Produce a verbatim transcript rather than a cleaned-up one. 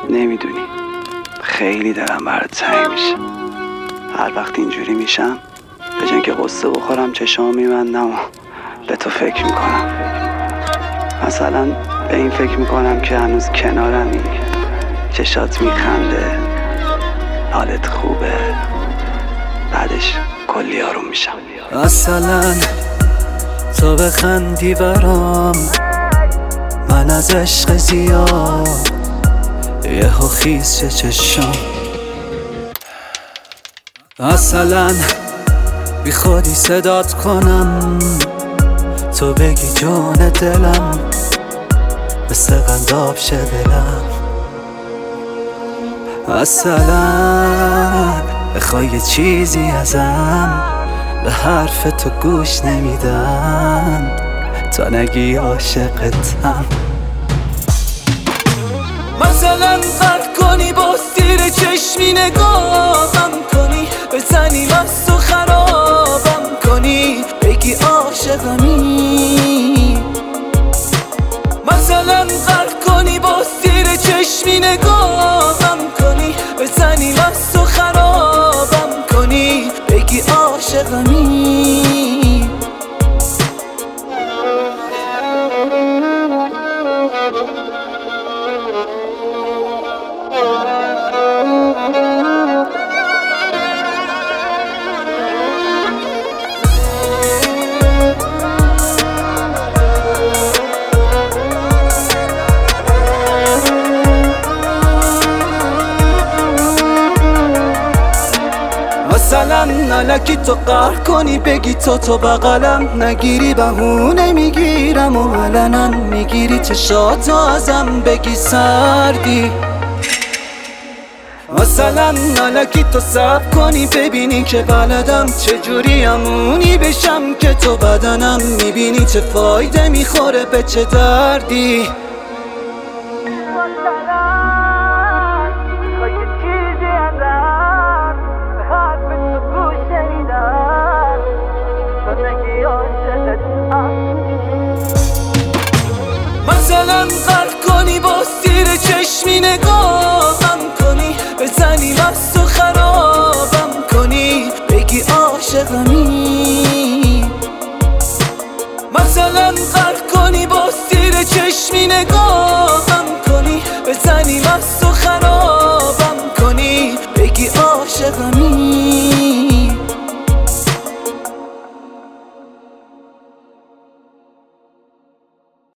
نمیدونی خیلی دلم برات تنگ میشه. هر وقت اینجوری میشم به جای که قصه بخورم چشام میبندم و به تو فکر میکنم. مثلا به این فکر میکنم که هنوز کنارمی، چشات میخنده، حالت خوبه، بعدش کلی آروم میشم. مثلا تو بخندی برام، من از عشق زیاد یهو خیس چه چشم. مثلا بی خودی صدات کنم، تو بگی جون دلم، مثل قنداب شه دلم. مثلا بخوای یه چیزی ازم، به حرف تو گوش نمیدم تا نگی عاشقتم. مثلا قد کنی با سیر چشمی نگاهم کنی، بزنی مست و خرابم کنی، بگی عاشقمی. مثلا قد کنی با سیر چشمی نگاهم کنی، بزنی مست و خرابم کنی، بگی عاشقمی. مثلا نلکی تو قهر کنی، بگی تو تو بغلم نگیری، بهونه میگیرم و علنا میگیری چشاتو ازم، بگی سردی. مثلا نلکی تو صبر کنی، ببینی که بلدم چجوری امونی بشم که تو بدنم، میبینی چه فایده میخوره به چه دردی. مثلا قد کنی با سیر چشمی نگاهم کنی، بزنی مست و خرابم کنی، بگی عاشقمی. مثلا قد کنی با سیر چشمی نگاهم